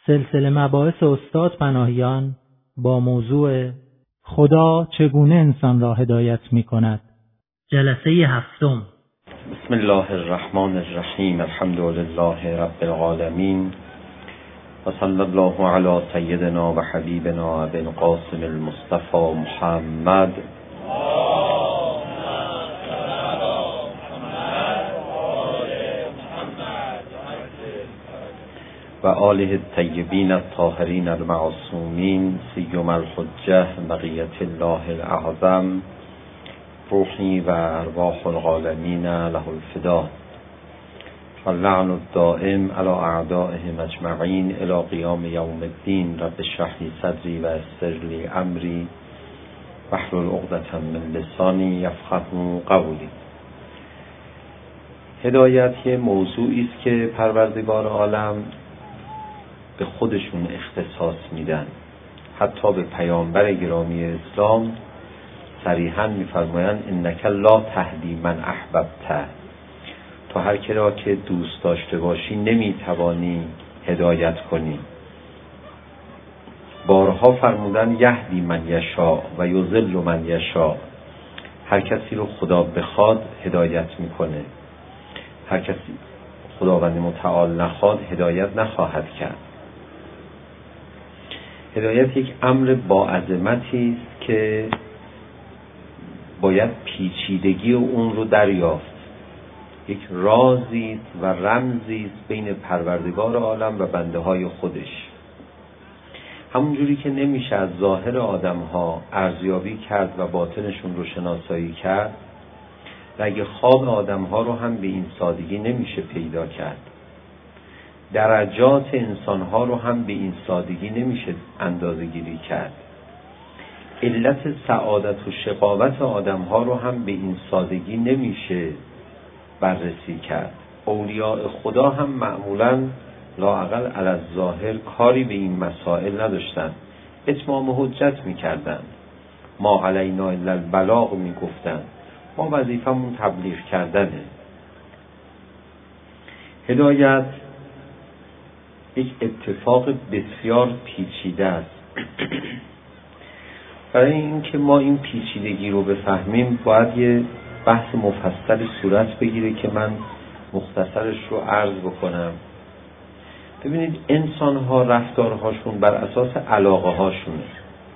سلسله مباحث استاد پناهیان با موضوع خدا چگونه انسان را هدایت می کند. جلسه 7. بسم الله الرحمن الرحیم. الحمد لله رب العالمین و صلی الله علی سیدنا و حبیبنا ابی القاسم المصطفى محمد و آله الطیبین الطاهرین المعصومین سیما الحجة بقیة الله الاعظم روحی و ارواح العالمین له الفدا و اللعن الدائم علی اعدائهم اجمعین الی قیام یوم الدین. رب اشرح لی صدری و یسر لی امری واحلل عقدة من لسانی یفقهوا قولی. هدایت یه موضوعی است که پروردگار عالم به خودشون اختصاص میدن. حتی به پیامبر گرامی اسلام صریحاً میفرمایند انک لا تهدی من احببت، تو هر کی را که دوست داشته باشی نمیتوانی هدایت کنی. بارها فرمودن یهدی من یشاء و یضل من یشاء، هر کسی رو خدا بخواد هدایت میکنه، هر کسی خداوند متعال نخواد هدایت نخواهد کرد. هدایت یک امر با عظمتی است که باید پیچیدگی اون رو دریافت. یک رازی است و رمزی است بین پروردگار عالم و بنده های خودش. همونجوری که نمیشه از ظاهر آدم ها ارزیابی کرد و باطنشون رو شناسایی کرد، رگ خواب آدم ها رو هم به این سادگی نمیشه پیدا کرد. درجات انسان ها رو هم به این سادگی نمیشه اندازه گیری کرد. علت سعادت و شقاوت آدم ها رو هم به این سادگی نمیشه بررسی کرد. اولیاء خدا هم معمولاً لااقل علی الظاهر کاری به این مسائل نداشتن، اتمام حجت میکردن. ما علینا الا البلاغ میگفتن، ما وظیفمون تبلیغ کردنه. هدایت یک اتفاق بسیار پیچیده است. برای اینکه ما این پیچیدگی رو بفهمیم باید یه بحث مفصلی صورت بگیره که من مختصرش رو عرض بکنم. ببینید انسان ها رفتارهاشون بر اساس علاقه هاشونه.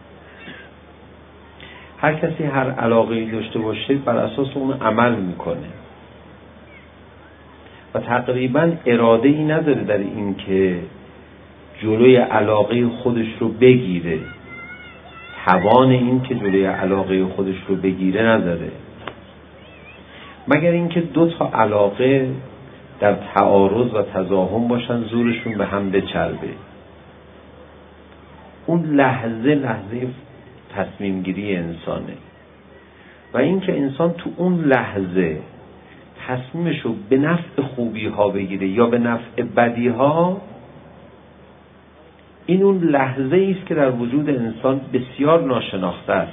هر کسی هر علاقه‌ای داشته باشه بر اساس اون عمل میکنه و تقریبا اراده ای نداره در این که جلوی علاقه خودش رو بگیره. توان این که جلوی علاقه خودش رو بگیره نداره، مگر اینکه دو تا علاقه در تعارض و تزاحم باشن زورشون به هم بچربه. اون لحظه تصمیم گیری انسانه و اینکه انسان تو اون لحظه تصمیمش رو به نفع خوبی ها بگیره یا به نفع بدی ها، این اون لحظه است که در وجود انسان بسیار ناشناخته است.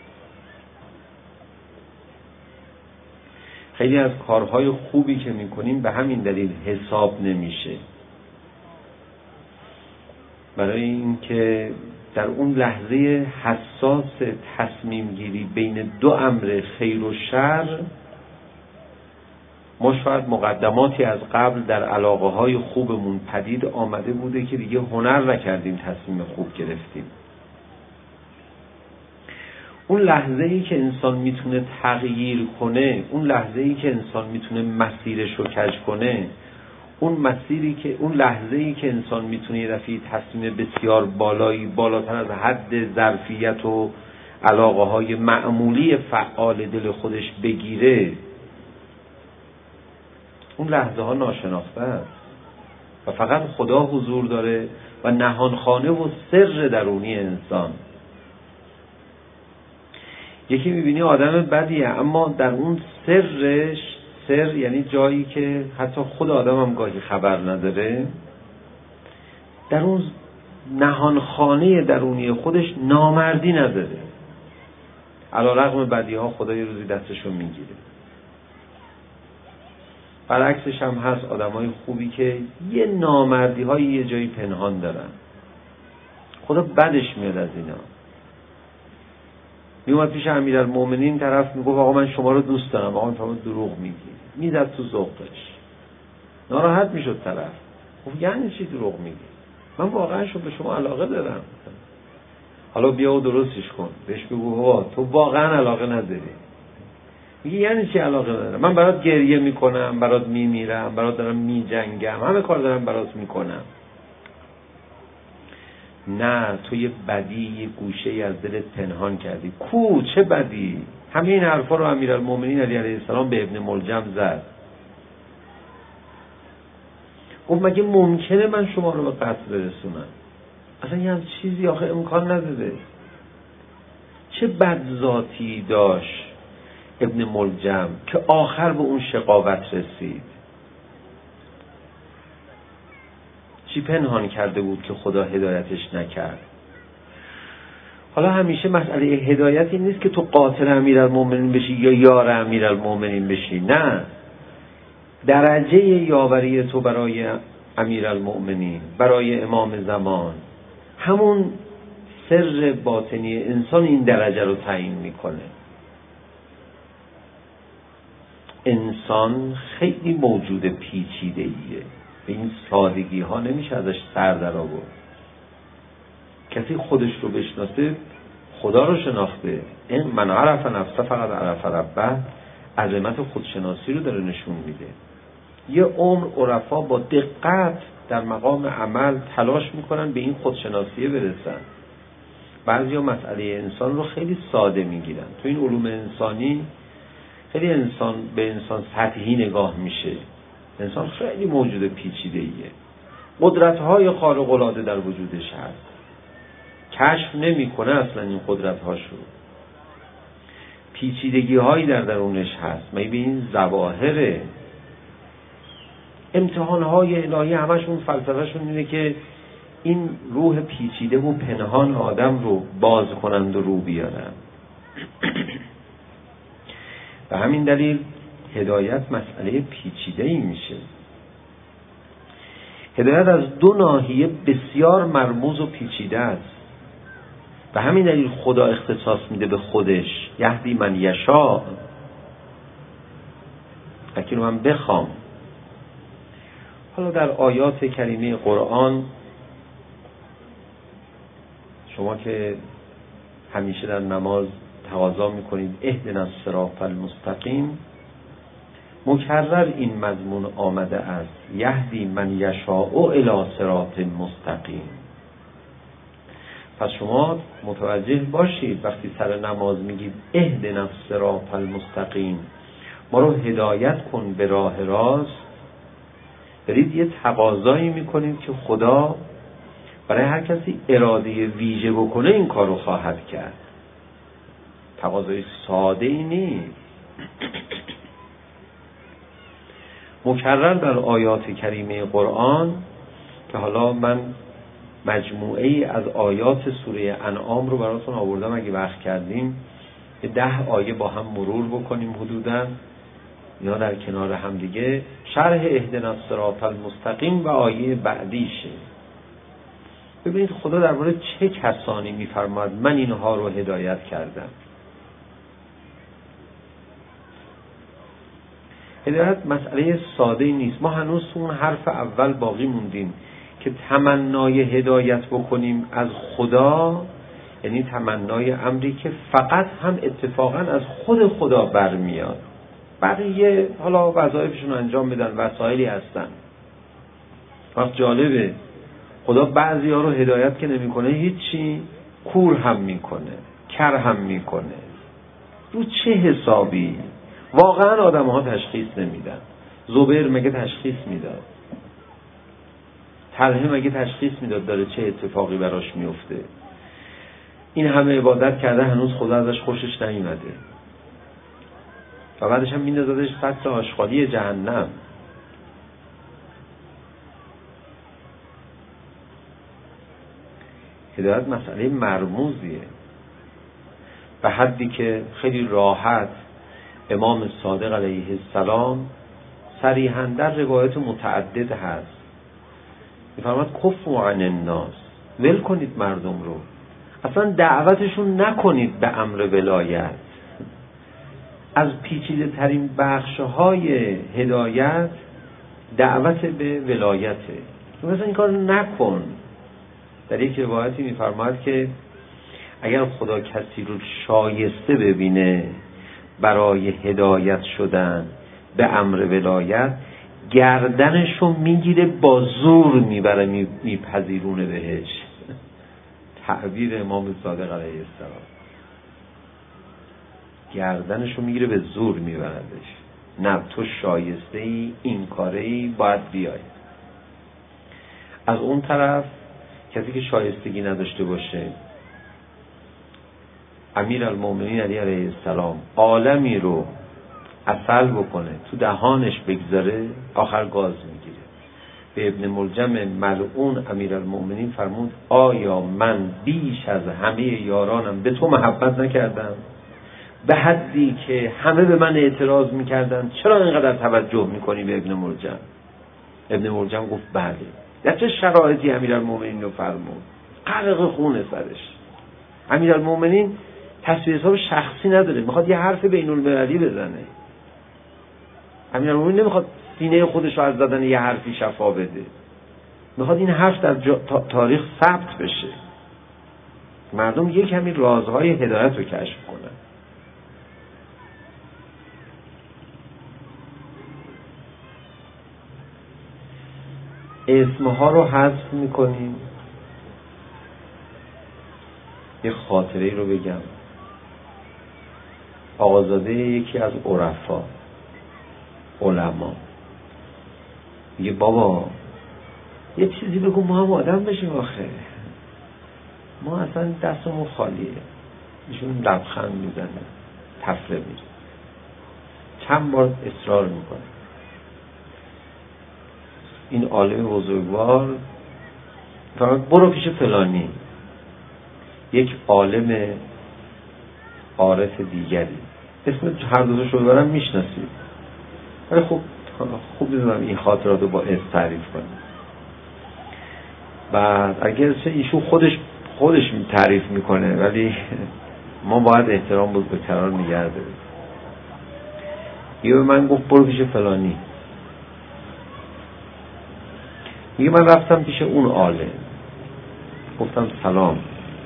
خیلی از کارهای خوبی که میکنیم به همین دلیل حساب نمیشه، برای اینکه در اون لحظه حساس تصمیم گیری بین دو امر خیر و شر ما شاید مقدماتی از قبل در علاقه های خوبمون پدید آمده بوده که دیگه هنر نکردیم تصمیم خوب گرفتیم. اون لحظه ای که انسان میتونه تغییر کنه، اون لحظه ای که انسان میتونه مسیرش رو کج کنه، اون لحظه ای که انسان میتونه یه دفعه تصمیم بسیار بالاتر از حد ظرفیت و علاقه های معمولی فعال دل خودش بگیره، اون لحظه ها ناشناخته است و فقط خدا حضور داره و نهانخانه و سر درونی انسان. یکی میبینی آدم بدیه اما در اون سرش، سر یعنی جایی که حتی خود آدم هم گاهی خبر نداره، در اون نهانخانه درونی خودش نامردی نداره. علی رغم بدی ها خدا یه روزی دستشو میگیره. برعکسش هم هست آدمای خوبی که یه نامردی های یه جایی پنهان دارن، خدا بدش میاد از اینا. میومد پیش امیرالمومنین، طرف میگفت آقا من شما رو دوست دارم، آقا میفهمد دروغ میگی، میزد تو ذوقش، ناراحت میشد طرف. گفت یعنی چی دروغ میگی؟ من واقعا به شما علاقه دارم. حالا بیا و درستش کن، بهش بگو بابا تو واقعا علاقه نداری. میگه یعنی چی علاقه ندارم؟ من برات گریه میکنم، برات میمیرم، برات دارم میجنگم، همه کار دارم برات میکنم. نه، تو یه بدی، یه گوشه ای از دلت پنهان کردی. کو چه بدی؟ همه این حرفا رو امیرالمومنین علی علیه السلام به ابن ملجم زد. گفت مگه ممکنه من شما رو به قتل برسونم؟ اصلا یه چیزی آخه امکان نداره. چه بد ذاتی داشت ابن ملجم که آخر به اون شقاوت رسید؟ چی پنهان کرده بود که خدا هدایتش نکرد؟ حالا همیشه مسئله هدایت این نیست که تو قاتل امیرالمومنین بشی یا یار امیرالمومنین بشی. نه، درجه یاوری تو برای امیرالمومنین، برای امام زمان، همون سر باطنی انسان این درجه رو تعیین میکنه. انسان خیلی موجود پیچیده‌ایه، به این سادگی ها نمیشه ازش سر در آورد. کسی خودش رو بشناسه خدا رو شناخته. این من عرف نفسه فقط عرف ربه، عظمت خودشناسی رو داره نشون میده. یه عمر عرفا با دقت در مقام عمل تلاش میکنن به این خودشناسیه برسن. بعضیا مسئله انسان رو خیلی ساده میگیرن. تو این علوم انسانی خیلی انسان به انسان سطحی نگاه میشه. انسان خیلی موجود پیچیده‌ایه، قدرت‌های خارق‌العاده در وجودش هست، کشف نمی‌کنه اصلا این قدرت‌هاشو، پیچیدگی‌هایی در درونش هست. به این ظواهر امتحان‌های الهی همشون فلسفه‌شون اینه که این روح پیچیده و پنهان آدم رو باز کنند و رو بیارن. به همین دلیل هدایت مسئله پیچیده‌ای میشه. هدایت از دو ناحیه بسیار مرموز و پیچیده است. به همین دلیل خدا اختصاص میده به خودش، یهدی من یشاء، اگه رو من بخوام. حالا در آیات کریمه قرآن شما که همیشه در نماز تقاضا میکنید اهدنا الصراط المستقیم، مکرر این مضمون آمده است، یهدی من یشاء الی صراط مستقیم. پس شما متوجه باشید وقتی سر نماز میگید اهدنا الصراط المستقیم، ما رو هدایت کن به راه راست، برید یه تقاضایی میکنید که خدا برای هر کسی اراده ویژه بکنه این کار رو خواهد کرد. تقاضای ساده ای نیست. مکرر در آیات کریمه قرآن که حالا من مجموعه ای از آیات سوره انعام رو براتون آوردم، اگه وقت کردیم 10 آیه با هم مرور بکنیم حدوداً، یا در کنار هم دیگه شرح اهدنا الصراط المستقیم و آیه بعدیشه. ببینید خدا درباره چه کسانی میفرماد من اینها رو هدایت کردم. هدایت مسئله ساده نیست. ما هنوز اون حرف اول باقی موندیم که تمنای هدایت بکنیم از خدا، یعنی تمنای امری که فقط هم اتفاقا از خود خدا برمیاد. بقیه حالا وظایفشون انجام بدن، وسایلی هستن. وقت جالبه خدا بعضی ها رو هدایت که نمی کنه هیچی، کور هم میکنه، کر هم میکنه. رو چه حسابی؟ واقعا آدم ها تشخیص نمیدن. زبیر مگه تشخیص میداد؟ طلحه مگه تشخیص میداد داره چه اتفاقی براش میفته؟ این همه عبادت کرده هنوز خدا ازش خوشش نیومده و بعدش هم میندازدش سطح آشغالی جهنم. هدایت مسئله مرموزیه، به حدی که خیلی راحت امام صادق علیه السلام صریحاً در روایت متعدد هست می‌فرماد کفوا عن الناس، ول کنید مردم رو، اصلا دعوتشون نکنید به امر ولایت. از پیچیده ترین بخش‌های هدایت دعوت به ولایته، مثلا این کار نکن. در یک روایتی می‌فرماد که اگر خدا کسی رو شایسته ببینه برای هدایت شدن به امر ولایت، گردنش رو میگیره با زور میبره میپذیرونه بهش. تعبیر امام صادق علیه السلام، گردنش رو میگیره به زور میبردش. نه تو شایسته ای، این کاره ای، باید بیای. از اون طرف کسی که شایستگی نداشته باشه، امیرالمومنین علی علیه السلام عالمی رو عسل بکنه تو دهانش بگذاره، آخر گاز میگیره. به ابن ملجم ملعون امیرالمومنین فرمود آیا من بیش از همه یارانم به تو محبت نکردم؟ به حدی که همه به من اعتراض میکردن چرا اینقدر توجه میکنی به ابن ملجم؟ ابن ملجم گفت بله. در چه شرایطی امیرالمومنین رو فرمود؟ غرق خون سرش. امیرالمومنین تصویر حساب شخصی نداره، میخواد یه حرف بین المللی بزنه. امیرالمومنین نمیخواد سینه خودش رو از دادن یه حرفی شفا بده، میخواد این حرف در تاریخ ثبت بشه، مردم یک کمی رازهای هدایت رو کشف کنن. اسمها رو حذف میکنیم. یه خاطره رو بگم. آقازاده یکی از عرفا علما میگه بابا یه چیزی بگو ما هم آدم بشیم، آخه ما اصلا دستمون خالیه. ایشون لبخند میزنه، تفره میره، چند بار اصرار میکنه. این عالم بزرگوار فرمود برو پیش فلانی، یک عالم عارف دیگری، اسم هر دوش رو برم میشناسید، ولی خوب میدونم این خاطرات رو با اسم تعریف کنم. بعد اگر ایشون خودش تعریف میکنه، ولی ما باید احترام بود به قرار نگه داریم. یه به من گفت برو پیش فلانی. میگه من رفتم پیش اون عالم، گفتم سلام،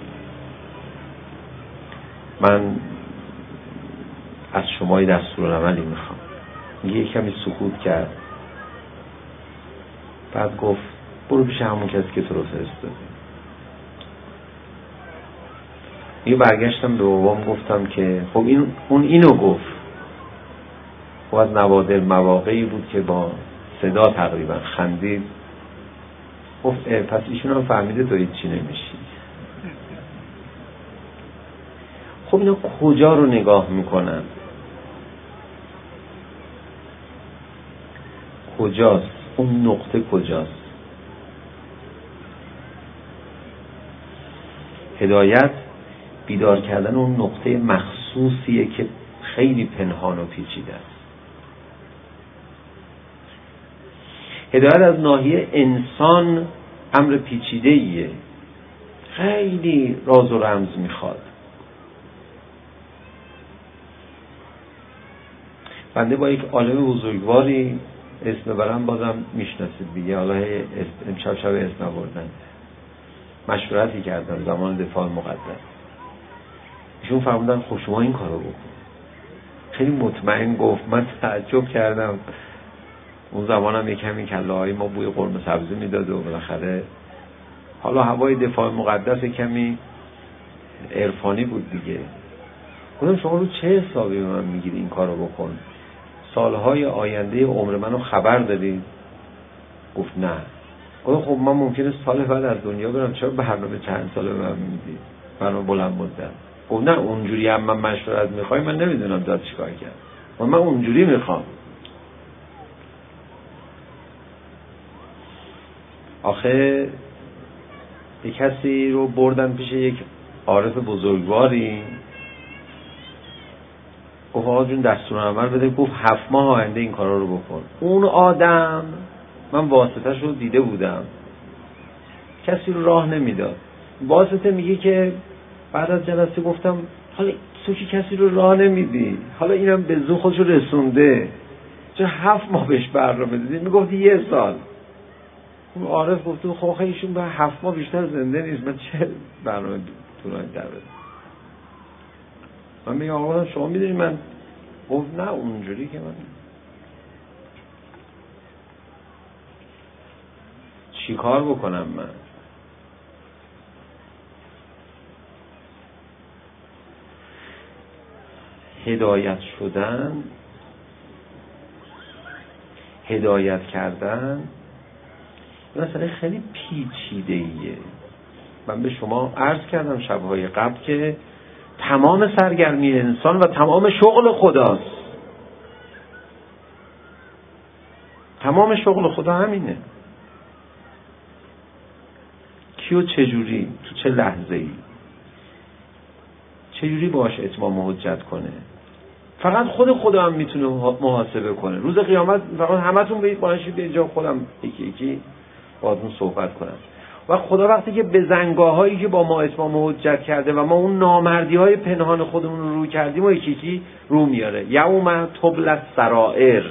من از شما دستورالعملی میخوام. یه کمی سکوت کرد، بعد گفت برو پیش همون کسی که تو رو فرستاده. یه برگشتم به بابام گفتم که خب اون اینو گفت. خب از نوادر مواقعی بود که با صدا تقریبا خندید، گفت پس ایشون هم فهمیده تو هیچ چی نمیشی. خب اینا کجا رو نگاه میکنن؟ کجاست؟ اون نقطه کجاست؟ هدایت بیدار کردن اون نقطه مخصوصیه که خیلی پنهان و پیچیده است. هدایت از ناحیه انسان امر پیچیده‌ایه، خیلی راز و رمز میخواد. بنده با یک عالم بزرگواری اسم برم بازم میشناسید دیگه، حالا امشب شب اسم آوردن، مشورتی کردم زمان دفاع مقدس. ایشون فرمودن خب شما این کارو بکن. خیلی مطمئن گفت. من تعجب کردم. اون زمانم یک کمی کله‌های ما بوی قرمه سبزی میداد و بالاخره حالا هوای دفاع مقدس کمی عرفانی بود دیگه. گفتم شما رو چه حسابی به من میگید این کارو بکن؟ سالهای آینده عمر منو خبر دارید؟ گفت نه. گفتم خب من ممکنه سال بعد از دنیا برم، چرا برنامه چند ساله به من میدید؟ برنامه بلند مدت. گفت نه اونجوری هم من مشورت میخوای، من نمیدونم داد چیکار کرد، من اونجوری میخوام. آخه یک کسی رو بردن پیش یک عارف بزرگواری، گفت آقا جون دستورالعمل بده، گفت 7 ماه آینده این کارا رو بکن. اون آدم، من واسطه‌ش رو دیده بودم، کسی رو راه نمیداد. واسطه میگه که بعد از جلسه گفتم حالا تو که کسی رو راه نمیدی، حالا اینم به زور خودش رو رسونده، چرا 7 ماه بهش برنامه دادی؟ میگفتی 1 سال. اون عارف گفت خب ایشون به 7 ماه بیشتر زنده نیست، من چه برنامه طولانی تر بدم؟ من میگم آقا شما میدونی من، گفت نه اونجوری که من چی کار بکنم؟ من هدایت شدن، هدایت کردن مثلا خیلی پیچیده‌ایه. من به شما عرض کردم شب‌های قبل که تمام سرگرمی انسان و تمام شغل خداست. تمام شغل خدا همینه. کیو چجوری، تو چه لحظه‌ای، چجوری باهاش اتمام حجت کنه. فقط خود خدا هم میتونه محاسبه کنه. روز قیامت فقط همتون برید باشید به جا خودم یکی یکی باهاتون صحبت کنم. و خدا وقتی که به زنگاهایی که با ما اتمام حجت کرده و ما اون نامردی‌های پنهان خودمون رو کردیم و یکی یکی رو میاره. یوم تبلی السرائر.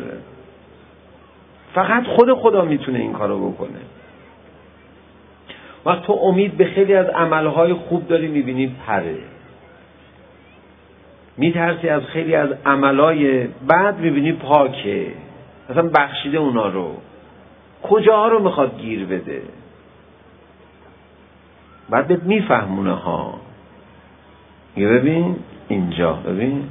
فقط خود خدا میتونه این کارو بکنه. وقت تو امید به خیلی از عملهای خوب داری میبینی پره، میترسی از خیلی از عملهای بد میبینی پاکه، مثلا بخشیده اونا رو، کجاها رو میخواد گیر بده، بعد بهت میفهمونه ها. یه ببین اینجا، ببین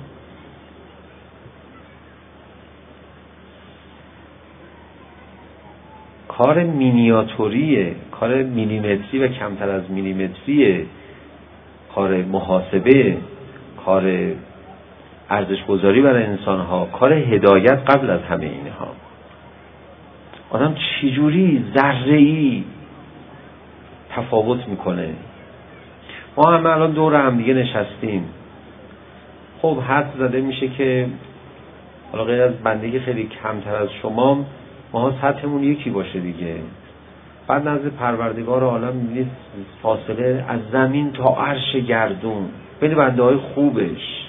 کار مینیاتوریه، کار میلیمتری و کمتر از میلیمتریه، کار محاسبه، کار ارزش گذاری برای انسان ها، کار هدایت قبل از همه اینها. آدم چجوری ذره‌ای تفاوت میکنه. ما هم الان دور هم دیگه نشستیم، خب حد زده میشه که حالا غیر از بنده که خیلی کمتر از شما، ما سطحمون یکی باشه دیگه. بعد نزد پروردگار عالم میبینید فاصله از زمین تا عرش گردون بین بنده های خوبش.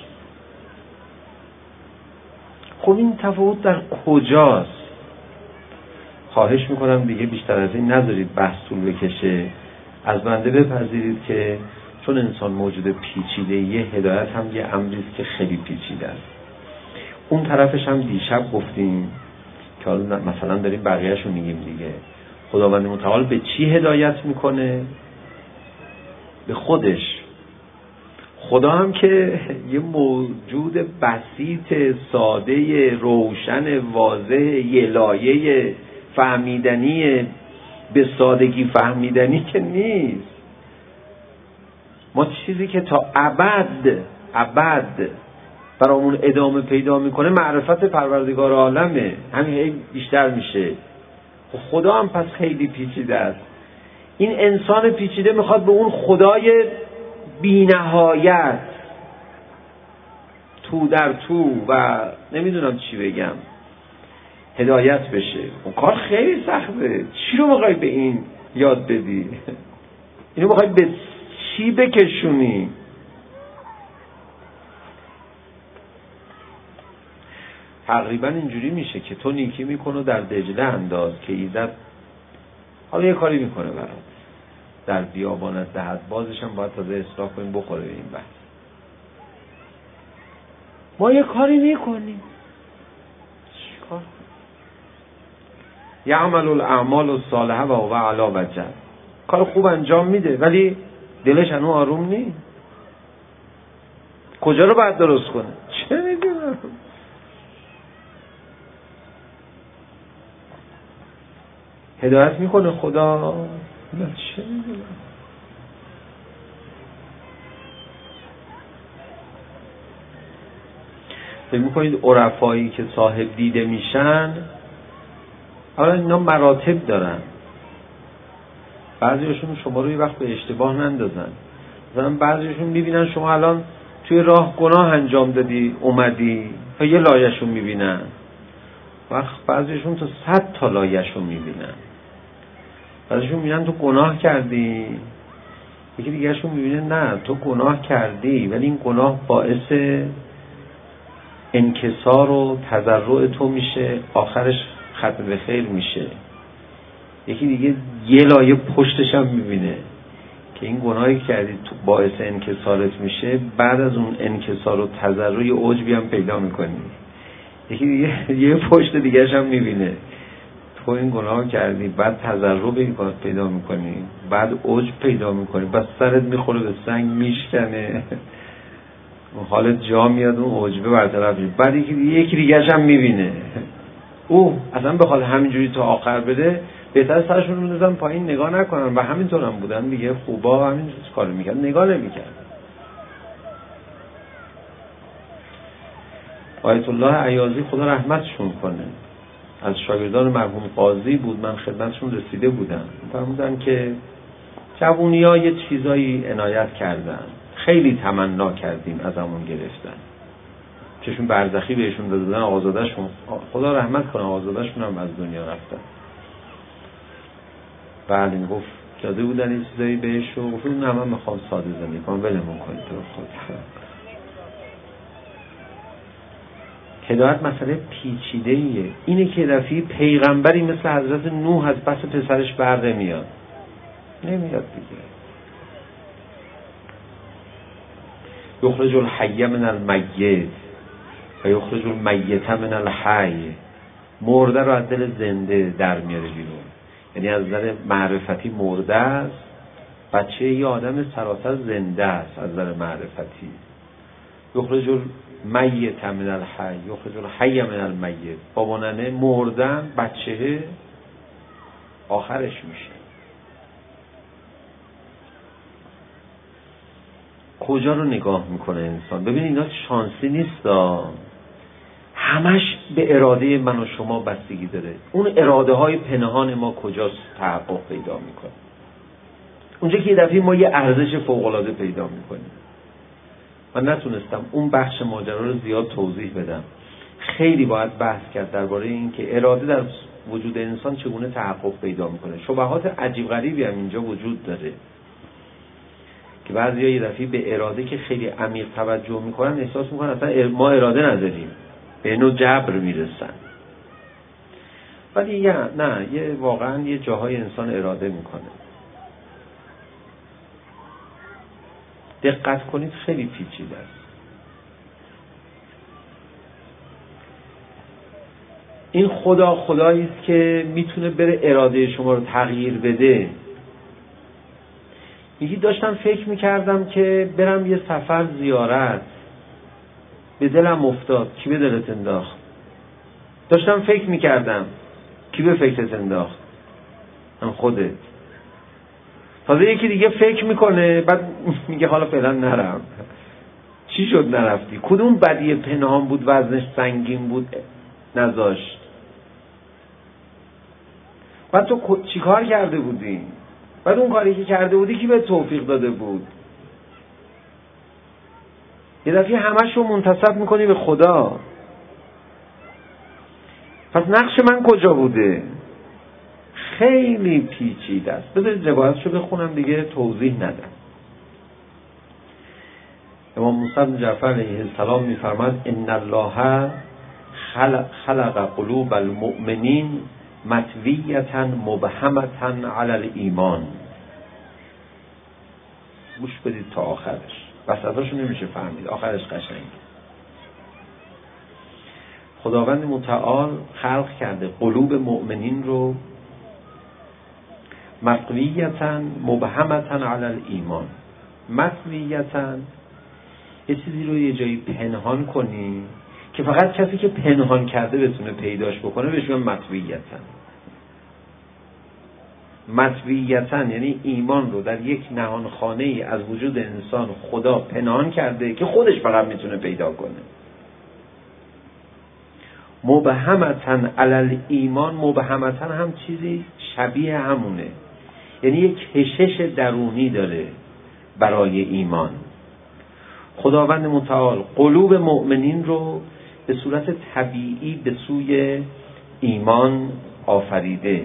خب این تفاوت در کجاست؟ خواهش میکنم دیگه بیشتر از این نذارید بحث طول بکشه. از بنده بپذیرید که چون انسان موجود پیچیده، یه هدایت هم یه امریست که خیلی پیچیده است. اون طرفش هم دیشب گفتیم که حالا مثلا داریم بقیه‌اش رو میگیم دیگه. خداوند متعال به چی هدایت میکنه؟ به خودش. خدا هم که یه موجود بسیط، ساده، روشن، واضح، یه لایه فهمیدنی، به سادگی فهمیدنی که نیست. ما چیزی که تا ابد برامون ادامه پیدا میکنه معرفت پروردگار عالمه، همین بیشتر میشه. خدا هم پس خیلی پیچیده است. این انسان پیچیده میخواد به اون خدای بی‌نهایت تو در تو و نمیدونم چی بگم هدایت بشه. اون کار خیلی سخته. چی رو میخوای به این یاد بدی؟ اینو میخوای به چی بکشونی؟ تقریبا اینجوری میشه که تو نیکی میکنه در دجله انداز که ایزد حالا یه کاری میکنه برات، در بیابانت دهد، بازش هم باید تازه اصلاح کنیم بخوره به این بحث. ما یه کاری میکنیم، چیکار؟ یعمل الاعمال الصالحه و هو علی وجه، کار خوب انجام میده ولی دلش هنوز آروم نیست. کجا رو باید درست کنه؟ چه میدونم. هدایت میکنه خدا، نه چه میدونم. فکر میکنید عرفایی که صاحب دیده میشن، حالا اینا مراتب دارن، بعضیشون شما رو یه وقت به اشتباه نندازن. مثلا بعضیشون میبینن شما الان توی راه گناه انجام دادی اومدی و یه لایه‌شو میبینن، وقت بعضیشون تا 100 تا لایه‌شو میبینن. بعضیشون میبینن تو گناه کردی، یکی دیگرشون میبینه نه تو گناه کردی ولی این گناه باعث انکسار و تضرع تو میشه، آخرش ختم به خیر میشه. یکی دیگه یه لایه پشتش هم میبینه که این گناهی کردی تو باعث انکسارت میشه، بعد از اون انکسار و تضرع یه عجبی هم پیدا میکنی. یکی دیگه یه پشت دیگرش هم میبینه تو این گناه کردی، بعد تضرع پیدا میکنی، بعد عجب پیدا میکنی، بعد سرت میخوره به سنگ میشکنه، حالت جا میاد، اون عجبه برطرف میشه. بعد یکی دیگرش هم میبینه او اصلا بخواد همینجوری تا آخر بده، بهتر سرشون رو بندازن پایین نگاه نکنن. و همینطور هم بودن دیگه، خوبا همین کار میکرد، نگاه نمیکرد. آیت الله ایازی خدا رحمتشون کنه، از شاگردان مرحوم قاضی بود، من خدمتشون رسیده بودم، فرمودن که جوونی‌ها یه چیزایی عنایت کردن، خیلی تمنا کردیم ازمون گرفتن، چشون برزخی بهشون دادن، آقازادهشون خدا رحمت کنه آقازادهشون هم از دنیا رفتن. بله میگفت داده بودن این چیزایی بهش و گفت نه من میخوام ساده زندگی کنم، ولمون کنید تو خود. هدایت مسئله پیچیده‌ایه. اینه که رفی پیغمبری مثل حضرت نوح از پس پسرش بر نمیاد دیگه. یخرج الحی من المیت و یخرج المیت من الحی، مرده رو از دل زنده در میاره بیرون. یعنی از نظر معرفتی مرده است، بچه یه آدم سراسر زنده است از نظر معرفتی. یخرج المیت من الحی، یخرج الحی من المیت، باباننه مردن بچه آخرش میشه. کجا رو نگاه میکنه انسان؟ ببین اینا شانسی نیستا، همش به اراده من و شما بستگی داره. اون اراده های پنهان ما کجاست تحقق پیدا میکنه؟ اونجا که یه دفعه ما یه ارزش فوق العاده پیدا میکنیم. من نتونستم اون بخش ماجرا رو زیاد توضیح بدم، خیلی باید بحث کرد درباره این که اراده در وجود انسان چگونه تحقق پیدا میکنه. شبهات عجیب غریبی هم اینجا وجود داره که بعضیا یه دفعه به اراده که خیلی عمیق توجه میکنن احساس میکنن اصلا ما اراده نداریم، به اینو جبر میرسن. ولی نه، واقعا یه جاهای انسان اراده میکنه. دقت کنید خیلی پیچیده است. این خدایی است که میتونه بره اراده شما رو تغییر بده. یکی داشتم فکر میکردم که برم یه سفر زیارت، به دلم افتاد. کی به دلت انداخت؟ داشتم فکر میکردم. کی به فکرت انداخت؟ من خودت. تازه یکی دیگه فکر میکنه بعد میگه حالا فعلا نرم. چی شد نرفتی؟ کدوم بدی پنهان بود وزنش سنگین بود نذاشت؟ بعد تو چی کار کرده بودی؟ بعد اون کاری که کرده بودی کی به توفیق داده بود؟ یه دفعه همش رو منتسب میکنی به خدا. پس نقش من کجا بوده؟ خیلی پیچیده است. بذارید روایتشو بخونم دیگه توضیح ندم. امام موسی بن جعفر علیه السلام میفرماد ان الله خلق قلوب المؤمنین مطویة مبهمة علی الایمان. گوش بدید تا آخرش، وسطاشو نمیشه فهمید، آخرش قشنگ. خداوند متعال خلق کرده قلوب مؤمنین رو مطویة مبهمة علی الایمان. مطویة یه چیزی رو یه جایی پنهان کنی که فقط کسی که پنهان کرده بتونه پیداش بکنه، بهش میگن مطویة. مطویة یعنی ایمان رو در یک نهانخانه ای از وجود انسان خدا پنهان کرده که خودش فقط میتونه پیدا کنه. مبهمة علی الایمان، مبهمة هم چیزی شبیه همونه، یعنی یک کشش درونی داره برای ایمان. خداوند متعال قلوب مؤمنین رو به صورت طبیعی به سوی ایمان آفریده.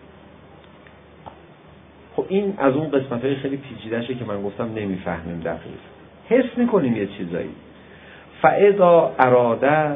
خب این از اون قسمت‌های خیلی پیچیده‌شه که من گفتم نمیفهمیم دقیق. حس می‌کنیم یه چیزایی. فاذا اراده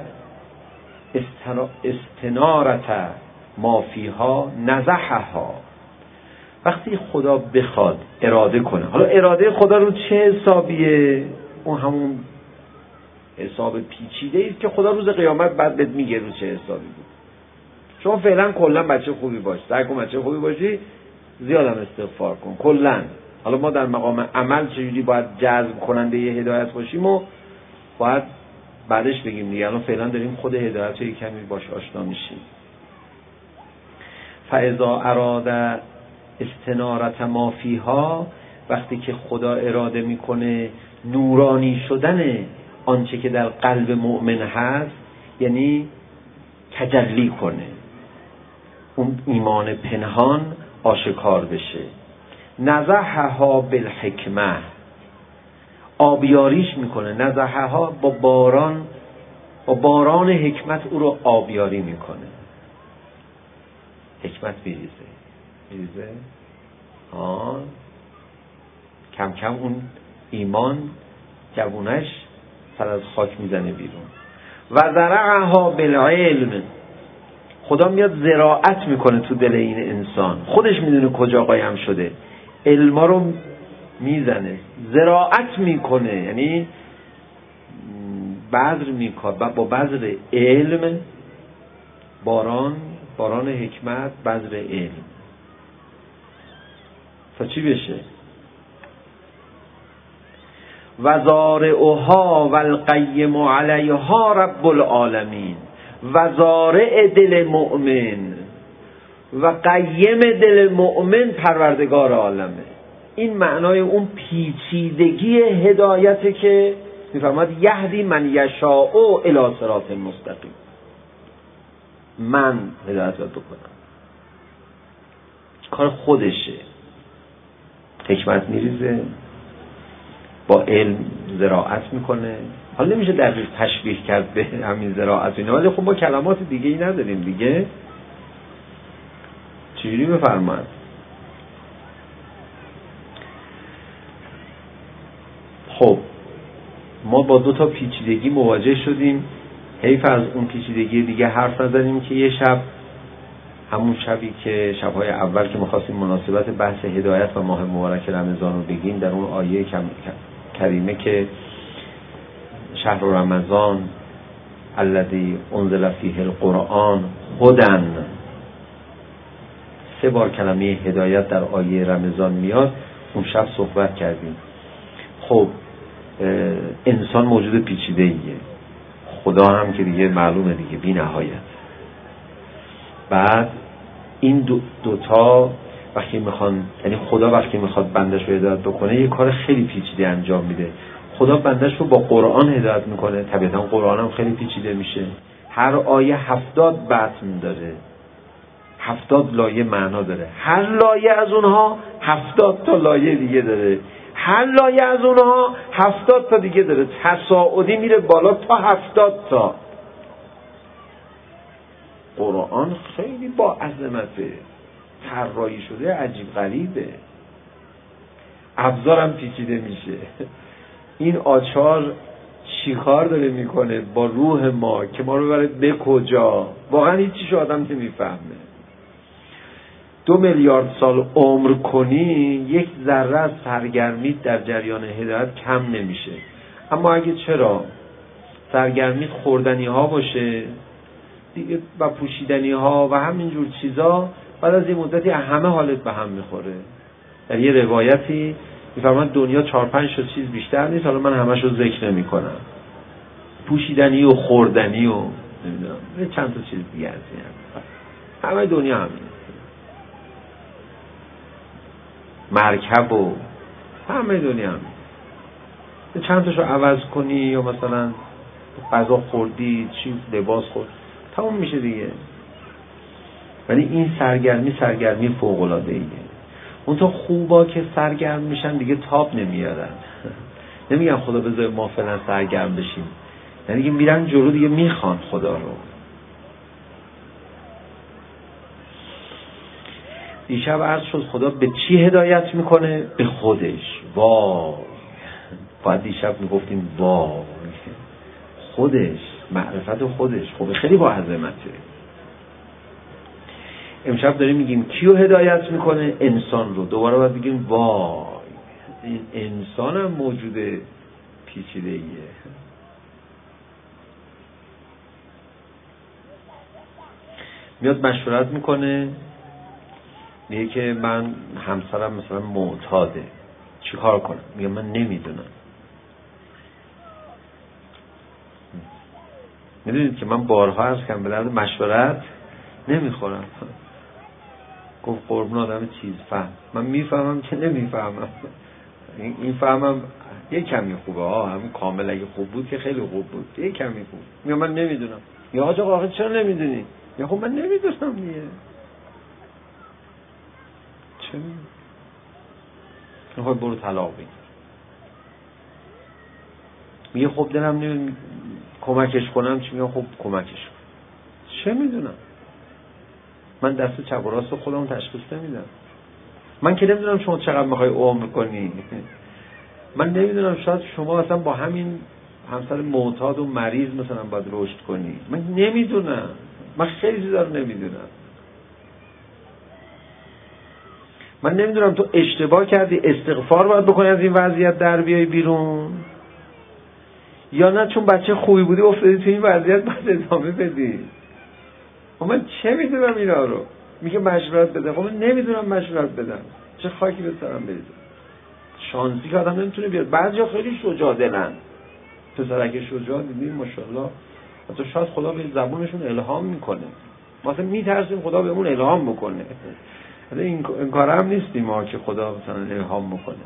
استنارت ما فیها نزحها. وقتی خدا بخواد اراده کنه، حالا اراده خدا رو چه حسابیه؟ اون همون حساب پیچیده است که خدا روز قیامت بعد بهت میگه رو چه حسابی بود. شما فعلا کلا بچه خوبی باش، سعی کن بچه خوبی باشی، زیادم استغفار کن کلا. حالا ما در مقام عمل چجوری باید جذب کننده یه هدایت باشیم و باید بعدش بگیم دیگه. الان فعلا داریم خود هدایت رو کمی باش آشنا میشیم. فاذا اراده استنارت ما فیها، وقتی که خدا اراده میکنه نورانی شدن آنچه که در قلب مؤمن هست، یعنی تجلی کنه، اون ایمان پنهان آشکار بشه. نزحها بالحکمه، آبیاریش میکنه. نزحها با باران حکمت او رو آبیاری میکنه. حکمت میریزه کم کم اون ایمان جوونش سر از خاک میزنه بیرون. و زرعها بالعلم، خدا میاد زراعت میکنه تو دل این انسان، خودش میدونه کجا قایم شده، علما رو میزنه، زراعت میکنه، یعنی بذر میکنه با بذر علم، باران حکمت، بذر علم تا چی بشه؟ وزارعها والقیم علیها رب العالمین. وزارع دل مؤمن و قیم دل مؤمن پروردگار عالمه. این معنای اون پیچیدگی هدایته که میفرماد یهدی من یشاء الی صراط مستقیم. من هدایت رو بکنم، کار خودشه. حکمت میریزه، با علم زراعت میکنه. حالا نمیشه دقیق تشبیه کرد به همین زراعت اینا، ولی خب ما کلمات دیگه ای نداریم دیگه. چجوری بفرماد؟ خب ما با دو تا پیچیدگی مواجه شدیم. حیف از اون پیچیدگی دیگه حرف نزنیم که یه شب، همون شبی که شبهای اول که می‌خواستیم مناسبت بحث هدایت و ماه مبارک رمضان رو بگیم، در اون آیه کریمه که شهر رمضان الذی انزل فیه القرآن هدی، 3 بار کلمه هدایت در آیه رمضان میاد، اون شب صحبت کردیم. خب انسان موجود پیچیده‌ایه، خدا هم که دیگه معلومه دیگه بی نهایت. بعد این دوتا وقتی میخوان، یعنی خدا وقتی میخواد بندش رو هدایت بکنه یه کار خیلی پیچیده انجام میده. خدا بندش رو با قرآن هدایت میکنه، طبیعتا قرآن هم خیلی پیچیده میشه. هر آیه 70 بطن داره، 70 لایه معنا داره، هر لایه از اونها 70 تا لایه دیگه داره، هر لایه از اونها 70 تا دیگه داره، تصاعدی میره بالا تا 70 تا. قرآن خیلی با عظمته، طراحی شده عجیب غریبه، ابزارم پیچیده میشه. این آچار چیکار داره میکنه با روح ما که ما رو ببره به کجا؟ واقعا هیچیش آدم نمیفهمه. 2 میلیارد سال عمر کنی، یک ذره از سرگرمی در جریان هدایت کم نمیشه. اما اگه چرا سرگرمی خوردنی ها باشه دیگه و پوشیدنی ها و همینجور چیزا، بعد از این مدتی همه حالت به هم میخوره. در یه روایتی میفرماد دنیا 4-5 تا چیز بیشتر نیست، حالا من همشو ذکر نمی کنم، پوشیدنی و خوردنی و نمیدونم چند تا چیز دیگه هست، همه دنیا همین، مرکب و همه دنیا همین. چند تاشو عوض کنی یا مثلا غذا خوردی، چیز لباس خورد، تموم میشه دیگه. ولی این سرگرمی فوق العاده ایه. اون تا خوبا که سرگرم میشن دیگه تاب نمیارن، نمیگن خدا بذار ما فعلا سرگرم بشیم، یعنی دیگه میرن جلو، دیگه میخوان خدا رو. دیشب عرض شد خدا به چی هدایت میکنه؟ به خودش. وای، باید دیشب میگفتیم وای، خودش، معرفت خودش. خب خیلی با عظمته. امشب داریم میگیم کیو هدایت میکنه؟ انسان رو. دوباره باید بگیم وای، این انسان هم موجود پیچیده ایه. میاد مشورت میکنه، میگه که من همسرم مثلا معتاده، چی کار کنم؟ میگه من نمیدونم. میدونید که من بارها عرض کردم به درد مشورت نمیخورم. گفت قربون آدم چیز فهم، من میفهمم که نمیفهمم. این فهمم یه کمی خوبه، همون کامل اگه خوب بود که خیلی خوب بود، یه کمی خوب. میگه من نمیدونم. یا آقا آخه چرا نمیدونی؟ یا خب من نمیدونم دیگه. چه میخوای برو طلاق بگیر. میگه خب دلم نمیاد کمکش کنم. چی؟ میگه خب کمکش کن. چه میدونم، من دست چپ و راست خودم تشخیص نمیدم. من که نمیدونم شما چقدر میخوای عمر کنی. من نمیدونم، شاید شما اصلا با همین همسر معتاد و مریض مثلا باید رشد کنی. من نمیدونم، من خیلی چیزا رو نمیدونم. من نمیدونم تو اشتباه کردی، استغفار باید بکنی از این وضعیت در بیای بیرون، یا نه چون بچه خوبی بودی افتادی تو این وضعیت باید ادامه بدی. من چه میدونم اینا رو؟ میگه مشورت بده. خب من نمیدونم مشورت بدم، چه خاکی به سرم بریزه. شانسی که آدم نمیتونه بیاد. بعضیا خیلی شجاع دلن، پسرک شجاع دیدیم ماشاءالله، حتی شاید خدا به زبونشون الهام میکنه. ما اصلا میترسیم خدا بهمون الهام بکنه. این کار هم نیستیم ما که خدا مثلا الهام بکنه.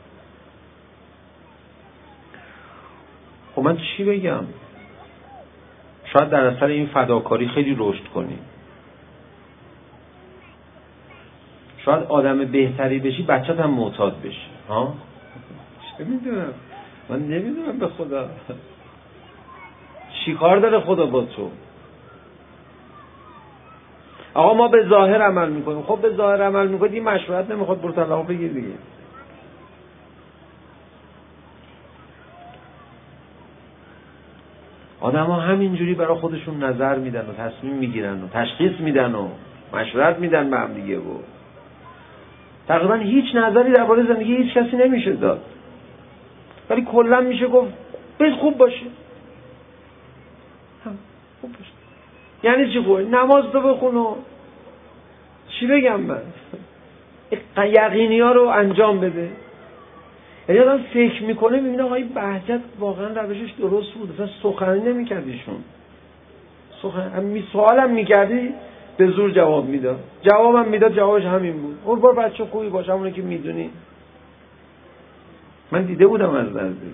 خب من چی بگم؟ شاید در اثر این فداکاری خیلی رشد کنیم. شاید آدم بهتری بشی، بچت هم معتاد بشی. ها؟ چه میدونم؟ من نمیدونم به خدا چی کار داره خدا با تو. آقا ما به ظاهر عمل میکنیم. خب به ظاهر عمل میکنید، این مشورت نمیخواد، برو طلاق بگیر دیگه. آدم ها همینجوری برای خودشون نظر میدن و تصمیم میگیرن و تشخیص میدن و مشورت میدن به هم دیگه. و تقریبا هیچ نظری درباره زندگی هیچ کسی نمیشه داد، ولی کلا میشه گفت بس خوب باشه. خوب باشه یعنی چی؟ خوب نماز تو بخون و چی بگم من، یقینی ها رو انجام بده. یعنی آدم فکر میکنه میبینه آقای بهجت واقعا روشش درست بود، اصلا سخنی نمیکردیشون. سوالم میکردی به زور جواب میداد، جوابم میداد جوابش همین بود. اون بار بچه خوبی باشه، همونه که میدونی. من دیده بودم از نزدیک.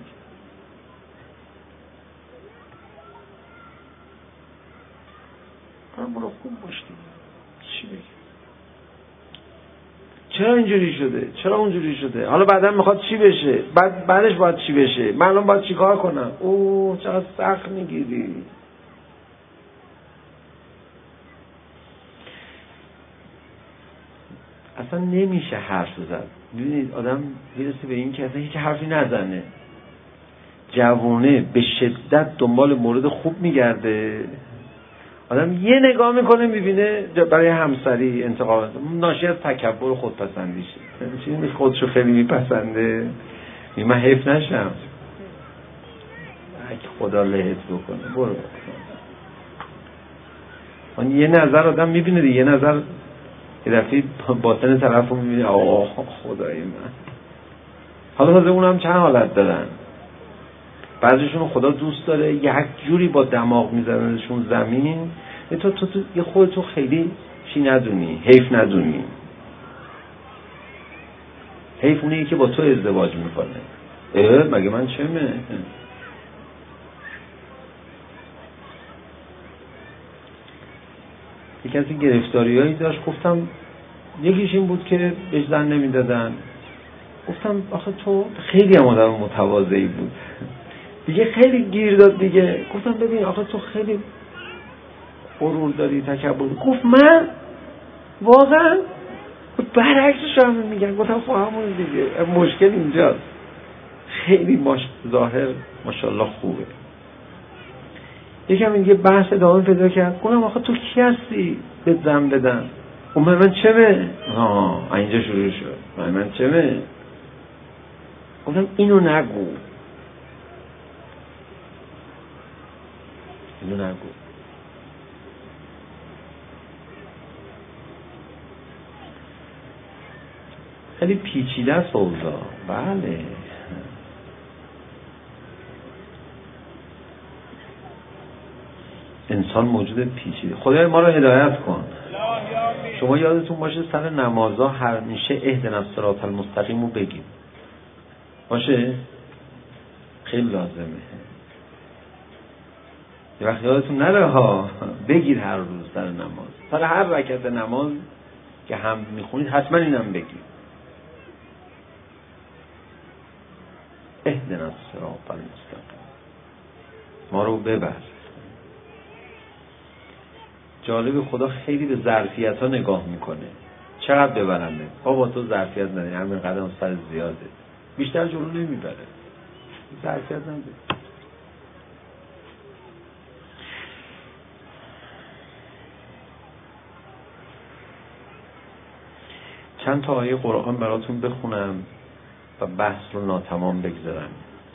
برو خوب باش دیگه، چی بگم؟ چرا اینجوری شده؟ چرا اونجوری شده؟ حالا بعدا میخواد چی بشه؟ بعدش باید چی بشه؟ من الان باید چی کار کنم؟ اوه چقدر سخت میگیری. اصلا نمیشه حرف زد. ببینید آدم میرسه به این که اصلا هیچ حرفی نزنه. جوونه به شدت دنبال مورد خوب میگرده. آدم یه نگاه میکنه میبینه برای همسری انتقام ناشی از تکبر و خودپسندیشه. چیزی خودشو خیلی میپسنده، من حیف نشم، اگه خدا لهت بکنه برو. من یه نظر آدم میبینه دیگه، یه نظر یه دفعه باطن طرف رو میبینه، آه خدای من. حالا تازه اونم چند حالت دارن. بعضیشون خدا دوست داره یک جوری با دماغ میزننشون زمین، تو یه خودتو خیلی چی ندونی، حیف ندونی. حیف اونیه که با تو ازدواج میکنه. مگه من چمه؟ یکی از این گرفتاریایی داشت، گفتم یکیش این بود که بهش زن نمیدادن، گفتم آخه تو خیلی هم آدم متواضعی بود دیگه، خیلی گیر داد دیگه. گفتم ببین آخه تو خیلی غرور داری، تکبر. گفت من واقعا برعکسش هم میگن. گفتم خب همون دیگه، مشکل اینجاست. خیلی ظاهر ماشاءالله خوبه. یکم اینگه بحث ادامه پیدا کرد. گفتم آخه تو کی هستی به زن بدم؟ من چمه؟ اینجا شروع شد. من چمه؟ گفتم اینو نگو، اینو نگو. خیلی پیچیده است اوضاع. بله انسان موجود پیچیده. خدای ما رو هدایت کن. شما یادتون باشه سر نمازها همیشه اهدنا الصراط المستقیم رو بگیم باشه، خیلی لازمه. یه وقت یادتون نره ها، بگیر هر روز سر نماز، سر هر رکعت نماز که هم میخونید حتما اینم بگید اهدنا الصراط المستقیم، ما رو ببر. جالب خدا خیلی به ظرفیت ها نگاه میکنه. چقدر ببرنده؟ بابا تو ظرفیت نداری، همین قدم سر زیاده، بیشتر جلو نمیبره، ظرفیت نداری. چند تا آیه قرآن براتون بخونم و بحث رو ناتمام بگذارم.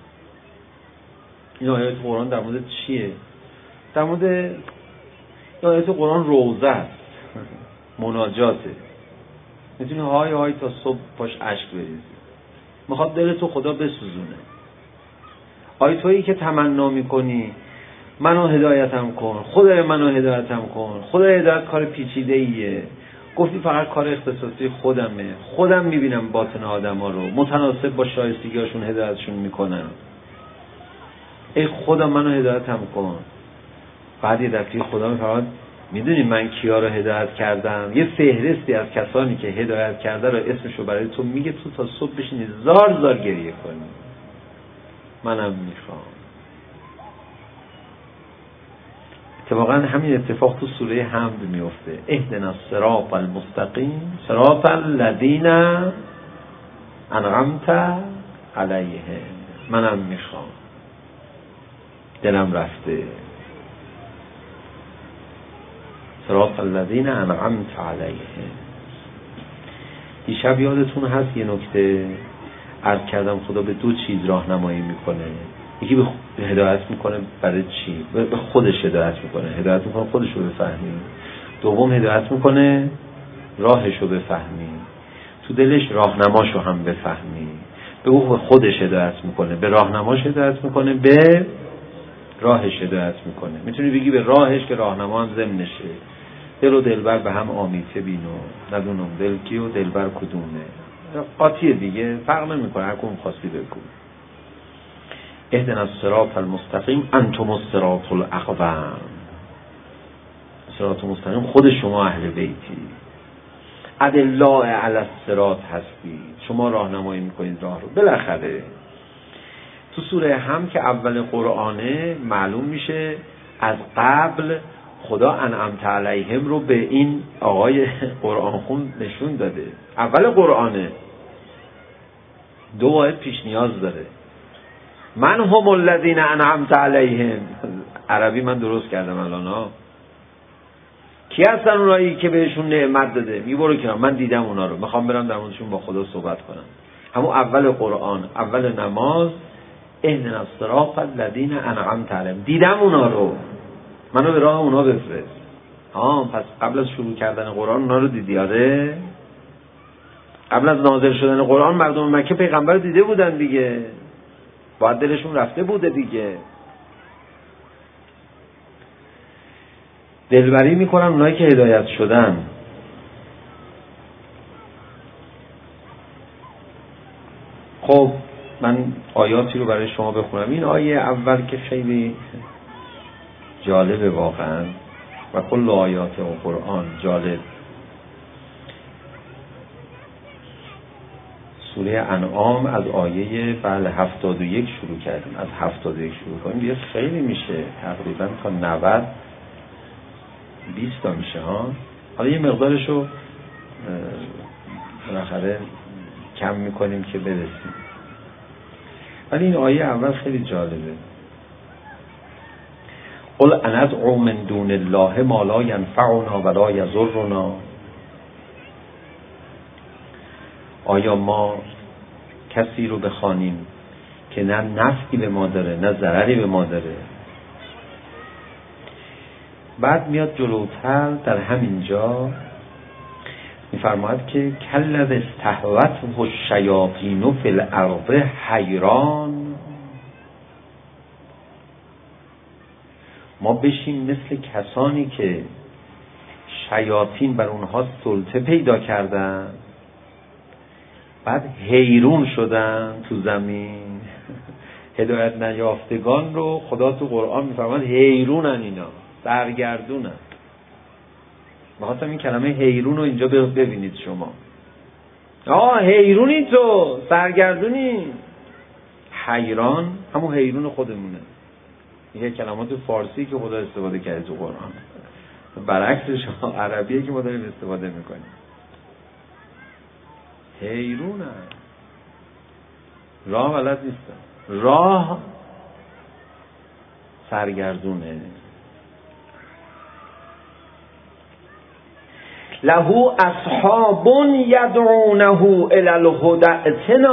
این آیات قرآن در مورد چیه؟ در مورد این آیات قرآن روزه است، مناجاته. میتونی های تا صبح پاش اشک بریزی، میخواد دل تو خدا بسوزونه. تویی که تمنا میکنی منو هدایتم کن، خدای منو هدایتم کن. خدای هدایت کار پیچیده ایه، گفتی فقط کار اختصاصی خودمه، خودم میبینم باطن آدما رو، متناسب با شایستگیاشون هدایتشون میکنم. ای خدا منو هدایتم کن. بعد یه دفعه خدا میفرماد میدونی من کیا رو هدایت کردم؟ یه فهرستی از کسانی که هدایت کرده رو اسمشو برای تو میگه، تو تا صبح بشینی زار گریه کنی. منم میخوام. اتفاقا همین اتفاق تو سوره حمد میفته. اهدنا الصراط المستقیم صراط الذین انعمت علیهم. منم میخوام، دلم رفته. صراط الذین انعمت علیهم. دیشب یادتون هست یه نکته عرض کردم، خدا به دو چیز راهنمایی میکنه. یکی به هدایت میکنه برای چی؟ به خودش هدایت میکنه. هدایت میکنه خودش رو بفهمی. دوم هدایت میکنه راهش رو بفهمی، تو دلش راهنماش رو هم بفهمی. به خودش هدایت میکنه، به راهنماش هدایت میکنه، به راهش هدایت میکنه. میتونی بگی به راهش که راهنما هم ضمنشه. دل و دلبر به هم آمیته بینو، ندونم دل کی و دلبر کدومه. قاطیه دیگه، فرق نمیکنه، هر کدوم خواستی بگو. اهدنا الصراط المستقیم انتم الصراط الاقوم. صراط مستقیم خود شما اهل بیتی، ادللاء علی الصراط هستی، شما راهنمایی میکنید راه رو. بالاخره تو سوره حمد که اول قرآنه معلوم میشه از قبل خدا انعمت علیهم رو به این آقای قرآن خون نشون داده. اول قرآنه، دو واحد پیش نیاز داره. من هم الذین انعمت علیهم. عربی من درست کردم الان ها. کی هستن اونایی که بهشون نعمت داده؟ میبرو که من دیدم اونا رو، میخوام برم در موردشون با خدا صحبت کنم. همون اول قرآن، اول نماز، اهدنا الصراط الذین انعمت علیهم. دیدم اونا رو، منو به راه اونا بفرست. پس قبل از شروع کردن قرآن اونا رو دیدی؟ آره. قبل از نازل شدن قرآن مردم مکه پیغمبر رو دیده بودن دیگه، باید دلشون رفته بوده دیگه. دلبری میکنن اونایی که هدایت شدن. خب من آیاتی رو برای شما بخونم. این آیه اول که خیلی جالبه واقعا، و کل آیات و قرآن جالب. سوره انعام از آیه 71 شروع کردیم. از 71 شروع کنیم دیگه خیلی میشه، تقریبا تا 90 20 تا میشه ها. حالا یه مقدارشو بالاخره کم میکنیم که برسیم. ولی این آیه اول خیلی جالبه. قل اندعو من دون الله ما لا ینفعنا ولا یضرنا. آیا ما کسی رو بخوانیم که نه نفعی به ما داره نه ضرری به ما داره؟ بعد میاد جلوتر در همین جا میفرماید که کلذ استهوته الشیاطین فی الارض حیران. ما بشیم مثل کسانی که شیاطین بر اونها سلطه پیدا کردن، بعد حیرون شدن تو زمین. هدایت نیافتگان رو خدا تو قرآن میفرماید حیرونن، اینا سرگردونن. می‌خواستم این کلمه حیرون رو اینجا ببینید شما. حیرونی تو، سرگردونی. حیران همون حیرون خودمونه. یه کلمات فارسی که خدا استفاده کرده تو قرآن، برعکسش عربیه که ما داریم استفاده میکنیم. حیرونن، راه بلد نیستن، راه سرگردونه. له اصحاب یدعونه الی الهدى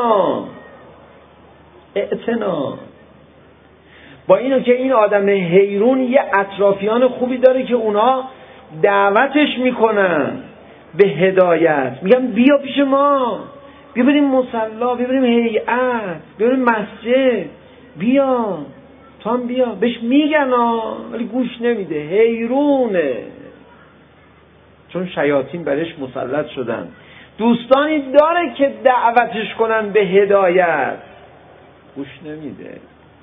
ائتنا. با اینو که این آدم حیرون یه اطرافیان خوبی داره که اونا دعوتش میکنن به هدایت، میگن بیا پیش ما، بیا بریم مصلا، بیا بریم هیئت، بیا بریم مسجد، بیا تو هم بیا. بهش میگن ولی گوش نمیده، حیرونه، چون شیاطین برش مسلط شدن. دوستانی داره که دعوتش کنن به هدایت، گوش نمیده.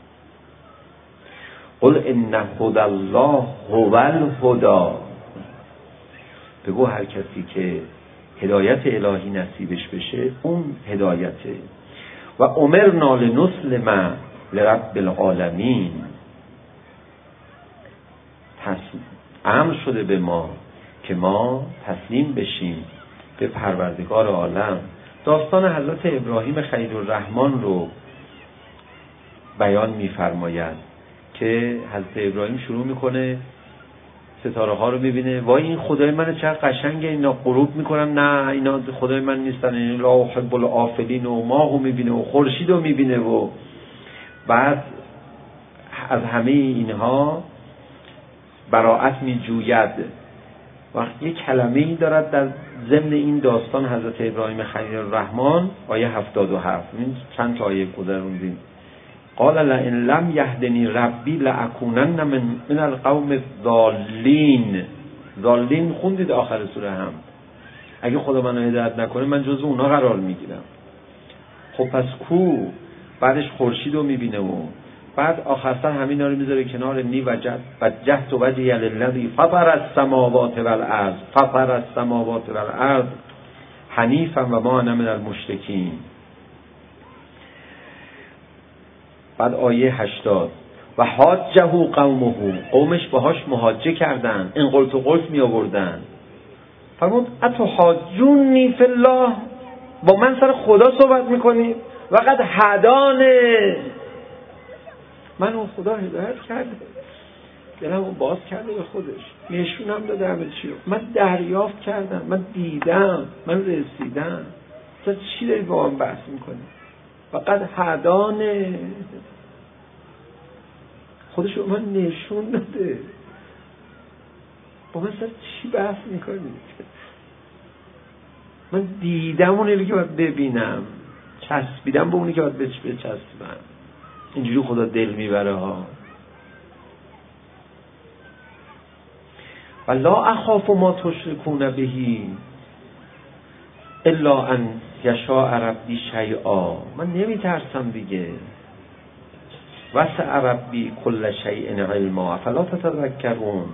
قل ان هدی الله هو الهدی. بگو هر کسی که هدایت الهی نصیبش بشه اون هدایته. و امرنا لنسلم لرب العالمین. امر شده به ما که ما تسلیم بشیم به پروردگار عالم. داستان حضرت ابراهیم خلیل الرحمن رو بیان می‌فرماید که حضرت ابراهیم شروع میکنه ستاره ها رو میبینه، وای این خدای من چقدر قشنگه، اینا غروب میکنن، نه اینا خدای من نیستن، این لا احب الافلین، و ماهو میبینه و خورشید رو میبینه و بعد از همه اینها براءت میجوید. وقتی یک کلمه ای دارد در ضمن این داستان حضرت ابراهیم خلیل الرحمن، آیه 77 این چند تا آیه گذروندیم. قال لئن لم یهدنی ربی لاکونن من القوم الضالین. ضالین خوندید آخر سوره هم. اگه خدا منو هدایت نکنه من جزو اونا قرار میگیرم. خب پس کو؟ بعدش خورشید رو میبینه و بعد آخر سر همینا رو میذاره کنار نی وجهت وجهی للذی فطر السماوات والارض حنیفا و ما انا من المشرکین. بعد آیه 80 و حاجه قومه، قومش باهاش محاجه کردن، این قلت و قلت می آوردن. فرمود اتحاجونی فی الله، با من سر خدا صحبت میکنید؟ و قد هدانه، من اون خدا هدایت کرده، دلمو باز کرده به خودش، نشونم داده همه چی رو، من دریافت کردم، من دیدم، من رسیدم. تو چی داری با من بحث میکنی؟ فقط هدانه، خودش رو من نشون داده، با من سر چی بحث میکنی؟ من دیدم اونی که باید ببینم، چسبیدم به اونی که باید بچسبم. اینجوری خدا دل میبره ها. و لا اخاف ما تشرکون بهی الا ان یشاء ربی شیئا. من نمیترسم دیگه. وسع ربی کل شیء علما فلا تتذکرون.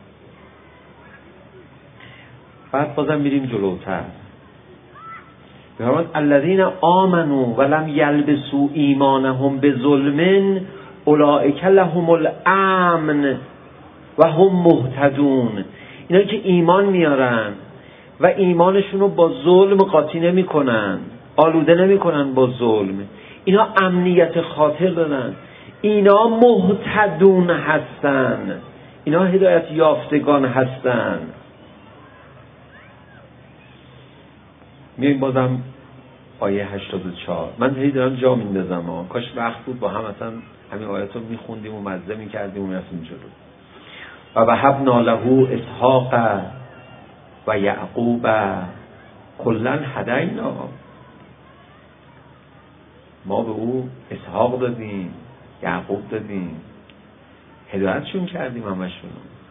بعد بازم میریم جلوتر. می‌فرماد الذین آمنوا ولم یلبسوا ایمانهم بظلم اولئک لهم الامن و هم مهتدون. اینا که ایمان میارن و ایمانشون رو با ظلم قاطی نمی کنن، آلوده نمی کنن با ظلم، اینا امنیت خاطر دارن، اینا مهتدون هستن، اینا هدایت یافتگان هستن. میاییم بازم آیه 84. من هی دارم جا میندازم، کاش وقت بود با هم اصلا همین آیات رو میخوندیم و مزه میکردیم و میرسیم جلو. و وهبنا له اسحاق و یعقوب کلا هدینا. ما به او اسحاق دادیم، یعقوب دادیم، هدایتشون کردیم همشون.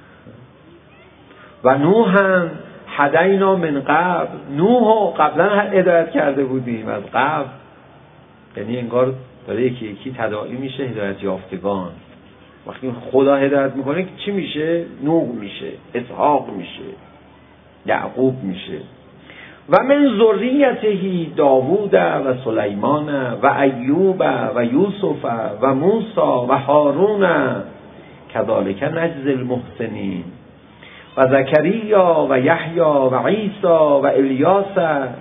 و نوح هم هدینا من قبل، نوح قبلا هدایت کرده بودیم از قبل. یعنی انگار داره یکی یکی تداعی میشه هدایت یافتگان. وقتی خدا هدایت میکنه چی میشه؟ نوح میشه، اسحاق میشه، یعقوب میشه. و من ذریته داوود و سلیمان و ایوب و یوسف و موسی و هارون کذالک نجزی المحسنین و زکریا و یحیی و عیسی و الیاس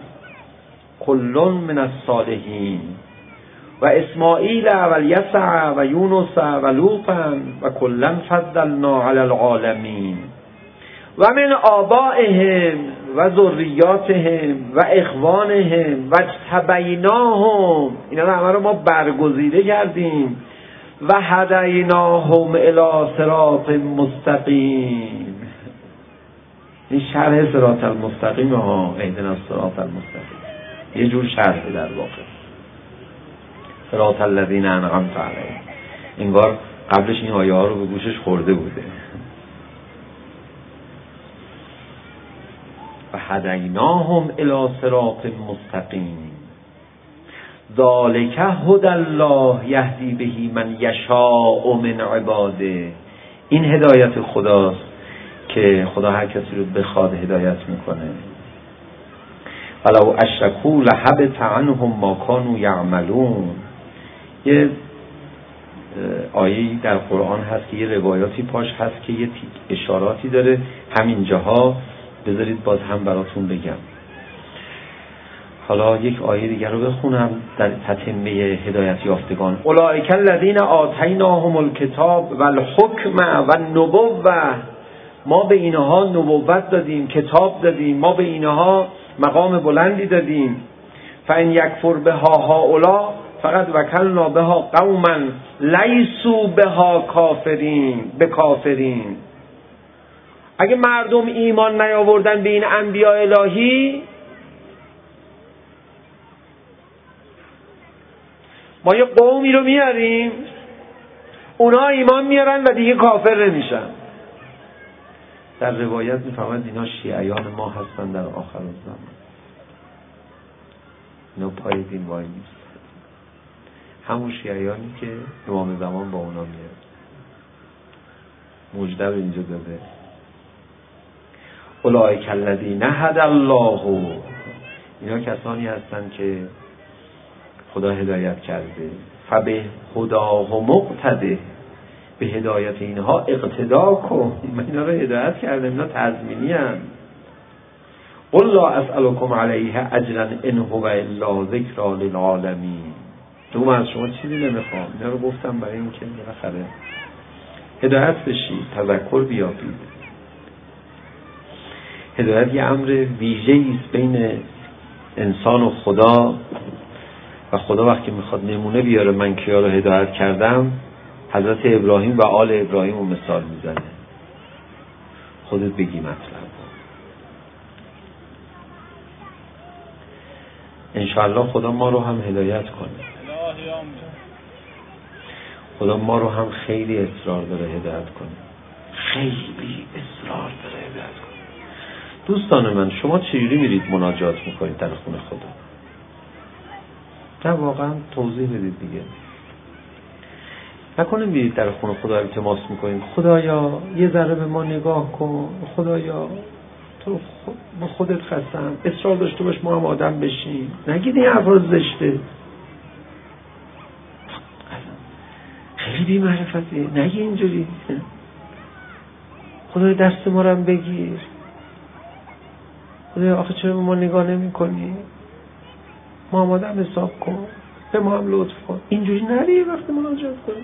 کل من الصالحین و اسماعیل و الیسع و یونس و لوطا و کلا فضلنا علی العالمین و من آبائهم و ذریاتهم و اخوانهم و اجتبیناهم، اینا رو همه رو ما برگزیده کردیم. و هدیناهم الی صراط مستقیم. این شرح صراط المستقیم ها، اهدنا الصراط المستقیم، یه جور شرح در واقع. صراط الذین انعمت علیهم، انگار قبلش این آیه ها رو به گوشش خورده بوده. و هدیناهم الی صراط مستقیم ذالک هدی الله یهدی به من یشاء من عباده. این هدایت خداست که خدا هر کسی رو بخواد هدایت میکنه. ولو اشرکوا لحبط عنهم ما کانوا یعملون. یه آیه‌ای در قرآن هست که یه روایاتی پاش هست که یه اشاراتی داره، همین جاها بذارید باز هم براتون بگم. حالا یک آیه دیگر رو بخونم در تتمه هدایت یافتگان. اولئک الذین آتیناهم الکتاب و الحکم و النبوة. ما به اینها نبوت دادیم، کتاب دادیم، ما به اینها مقام بلندی دادیم. فان یکفر بها هؤلاء فقط وکلنا بها قوما لیسوا بها کافرین بکافرین. اگه مردم ایمان نیاوردن به این انبیاء الهی، ما یه قومی رو میاریم اونا ایمان میارن و دیگه کافر نمیشن. در روایت میفهمند اینا شیعیان ما هستن در آخر الزمان. اینا پای دین وای نیست، همون شیعیانی که امام زمان با اونا میاد. مجده به اینجا داده. اولئک الذین هدی الله. اینا کسانی هستن که خدا هدایت کرده. فبه هداه مقتده. به هدایت اینها اقتدا کن. من اینا رو هدایت کردم، اینا تضمینی هستند. قل لا اسألكم علیه اجرا ان هو الا ذکری للعالمین. تو از شما چیزی نمیخوام، اینا رو گفتم برای اینکه بالاخره هدایت بشید، تذکر بیابید. هدایت یه امر ویژه‌ای است بین انسان و خدا، و خدا وقتی میخواد نمونه بیاره من کیا رو هدایت کردم، حضرت ابراهیم و آل ابراهیم رو مثال میزنه. خودت بگی مطلب. انشاءالله خدا ما رو هم هدایت کنه. خدا ما رو هم خیلی اصرار داره هدایت کنه، خیلی اصرار داره هدایت کنه. دوستان من، شما چجوری میرید مناجات میکنید در خونه خدا؟ نه واقعا توضیح بدید دیگه. نکنه میرید در خونه خدا التماس میکنید خدایا یه ذره به ما نگاه کن، خدایا تو با خودت خستم، اصرار داشته باش ما هم آدم بشیم، نگید این حرفا زشته، خیلی بی معرفتی، نگی اینجوری، خدای دست ما رو هم بگیر، خدای آخه چرا به ما نگاه نمی کنی، ما هم آدم حساب کن، به ما هم لطف کن. اینجوری نری وقتی مناجات کنی.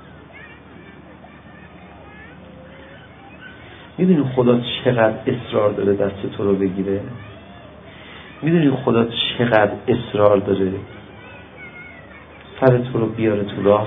میدونی خدا چقدر اصرار داره دست تو رو بگیره؟ میدونی خدا چقدر اصرار داره سر تو رو بیاره تو راه؟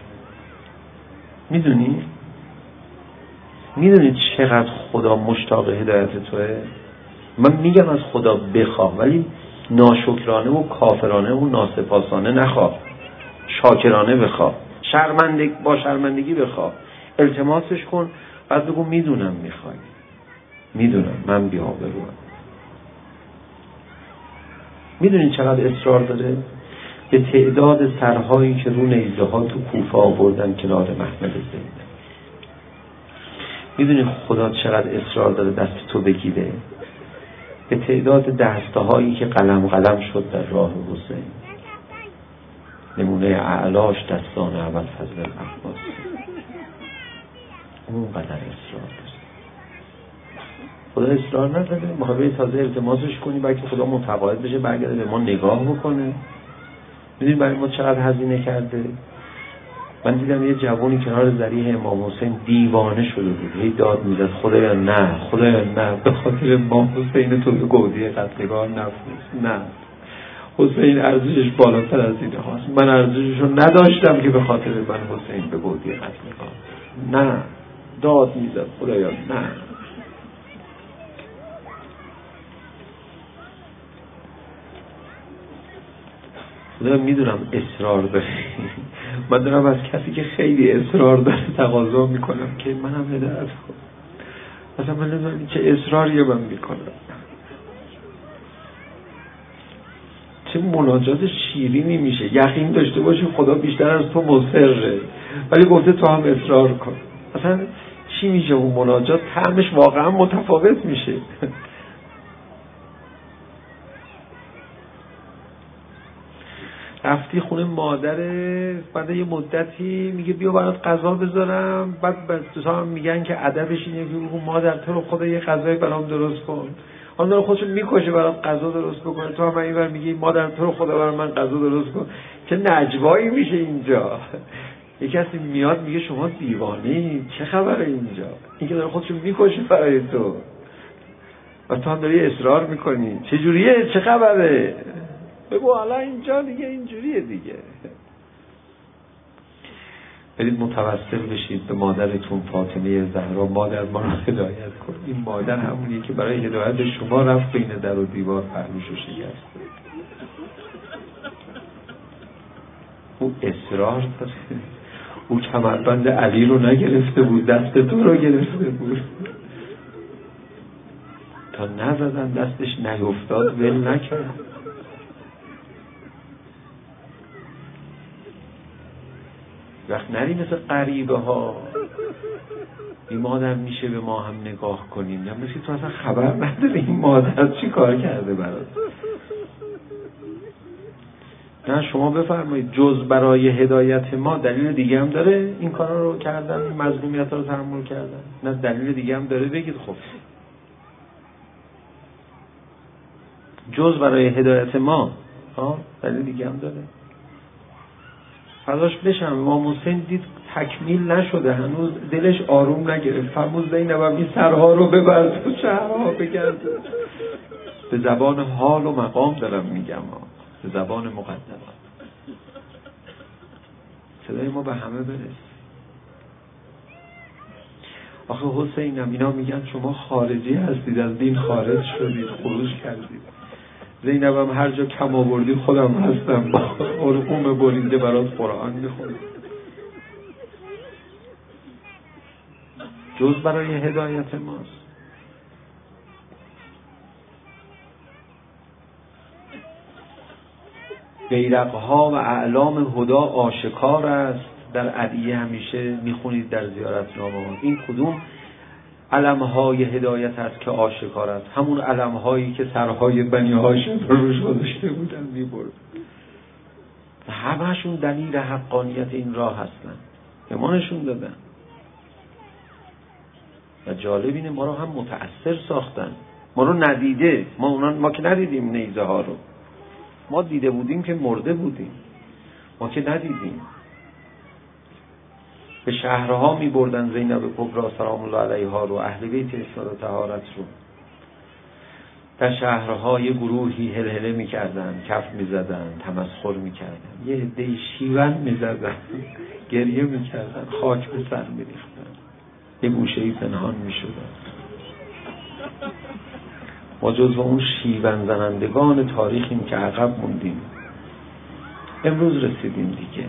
میدونی چقدر خدا مشتاق هدایت توه؟ من میگم از خدا بخواه، ولی ناشکرانه و کافرانه و ناسپاسانه نخواه، شاکرانه بخواه، با شرمندگی بخواه، التماسش کن، بعد بگو میدونم میخوای، میدونم من بی‌آبروام. میدونی چقدر اصرار داره؟ به تعداد سرهایی که رو نیزه ها تو کوفه آوردن کنار محمد زینب. میدونی خدا چقدر اصرار داره دست تو بگیره؟ به تعداد دسته هایی که قلم شد در راه حسین. نمونه اعلاش دستان ابوالفضل العباس. اونقدر اصرار داره. خدا اصرار نداره، میخوای تازه التماسش کنی بلکه خدا متقاعد بشه برگرده به ما نگاه بکنه. میدونی برای ما چقدر هزینه کرده؟ من دیدم یه جوانی کنار ذریح امام حسین دیوانه شده بود، هی داد میزد خدایا نه، خدایا نه، به خاطر امام حسین تو به گودی قتلگاه نفرست. نه، حسین ارزشش بالاتر از این هاست، من ارزشش رو نداشتم که به خاطر من حسین به گودی قتلگاه. نه، داد میزد خدایا نه. خدا میدونم اصرار داره. من دارم از کسی که خیلی اصرار داره تقاضا میکنم که منم هدایت کن. مثلا من نمیدونم چه اصراریه من میکنم، چه مناجات شیرینی میشه. یقین داشته باشی خدا بیشتر از تو مصره، ولی گفته تو هم اصرار کن. مثلا چی میشه اون مناجات؟ طعمش واقعا متفاوت میشه. رفتی خونه مادره، بعد یه مدتی میگه بیا برات غذا بذارم، بعد تو هم میگن که ادبش اینه که بگو مادر تو رو خدا یه غذای برام درست کن. اون داره خودشو میکشه برات غذا درست بکنه، تو هم اینور میگی مادر تو رو خدا برام من غذا درست کن. چه نجوایی میشه اینجا. یکی کسی میاد میگه شما دیوانی، چه خبره اینجا؟ این که داره خودشو میکشه برای تو و تو هم داری اصرار میکنی. چه جوریه؟ چه خبره؟ بگو حالا اینجا دیگه اینجوریه دیگه. برید متوسل بشید به مادرتون فاطمه زهرا، مادر ما رو هدایت کن. این مادر همونیه که برای هدایت شما رفت بین در و دیوار پهلوشو شکست. او اصرار داره. او کمربند علی رو نگرفته بود، دست تو رو گرفته بود. تا نزدن دستش نیفتاد ول نکرد. وقت نری مثل غریبه ها این مادر میشه به ما هم نگاه کنیم، یا مثل تو اصلا خبر نداری این مادر چی کار کرده برات. نه شما بفرمایید جز برای هدایت ما دلیل دیگه هم داره این کارا رو کردن، این مظلومیت رو تحمل کردن؟ نه دلیل دیگه هم داره؟ بگید خب. جز برای هدایت ما دلیل دیگه هم داره. فداش بشم امام حسین دید تکمیل نشده هنوز، دلش آروم نگرفت، فرمود زینب این سرها رو ببر تو شهرها بگرد. به زبان حال و مقام دارم میگم، به زبان مقدمات. صدای ما به همه برسه. آخه حسینم اینا میگن شما خارجی هستید، از دین خارج شدید، خروج کردید. زینبم هر جا کم آوردی خودم هستم، با ارقوم بریده برات قرآن میخونم. جز برای هدایت ماست. بیرقها و اعلام هدا آشکار است. در ادعیه همیشه میخونید در زیارتنامه ها. این کدوم علمهای هدایت است که آشکار است، همون علمهایی که سرهای بنی هاشم رو روش گذاشته بودن میبرد. همه‌شون دلیل حقانیت این راه هستن که ما نشون دادن. و جالب اینه ما رو هم متأثر ساختن، ما رو ندیده، ما که ندیدیم نیزه ها رو، ما دیده بودیم که مرده بودیم، ما که ندیدیم. به شهرها می بردن زینب کبری سلام الله علیها رو، اهل بیت اصلاح و طهارت رو. در شهرها یه گروهی هلهله می کردن، کف می زدن، تمسخر می کردن، یه عده‌ای شیون می زدن، گریه می کردن، خاک به سر می ریختن، یه گوشه‌ای پنهان می شدن. ما جزو اون شیون زنندگان تاریخیم که عقب موندیم، امروز رسیدیم دیگه.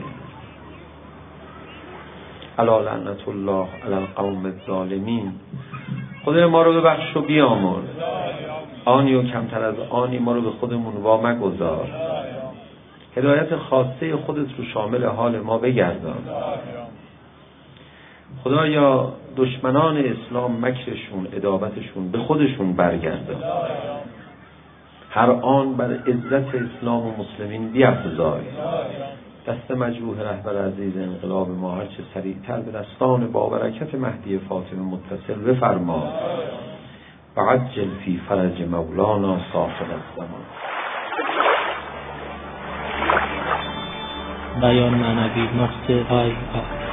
الا لعنت الله علی القوم الظالمین. خدای ما رو ببخش و بیامرز، آنی و کمتر از آنی ما رو به خودمون وا مگذار، هدایت خاصه خودت رو شامل حال ما بگردان. خدایا دشمنان اسلام مکرشون، عداوتشون به خودشون برگردان، هر آن بر عزت اسلام و مسلمین بیفزای. دست مجروح رهبر عزیز انقلاب ما هرچه سریعتر به دستان با برکت مهدی فاطمه متصل بفرما و عجل فی فرج مولانا صاحب الزمان. بیان معنوی نقطه